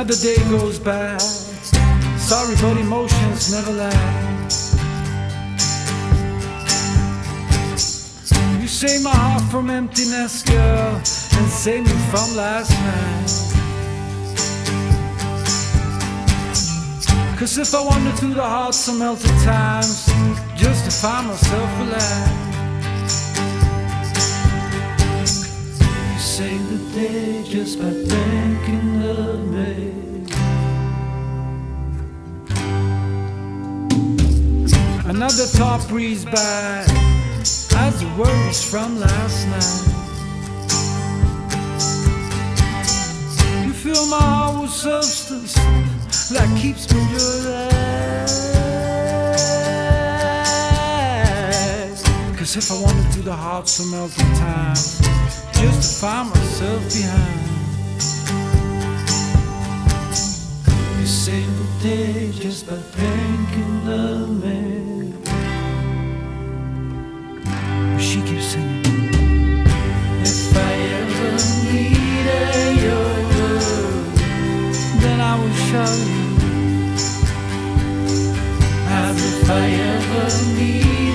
Another day goes by. Sorry, but emotions never last. You save my heart from emptiness, girl, and save me from last night. 'Cause if I wander through the hearts of melted times, just to find myself alive. You save the day just by thinking of me. Another thought breezed by as the worries from last night. You fill my heart with substance that keeps me alive. 'Cause if I wander through the hearts of melting time, just to find myself behind. You save the day just by thinking of me. She keeps singing. If I ever needed your love, then I will show you. As if I ever needed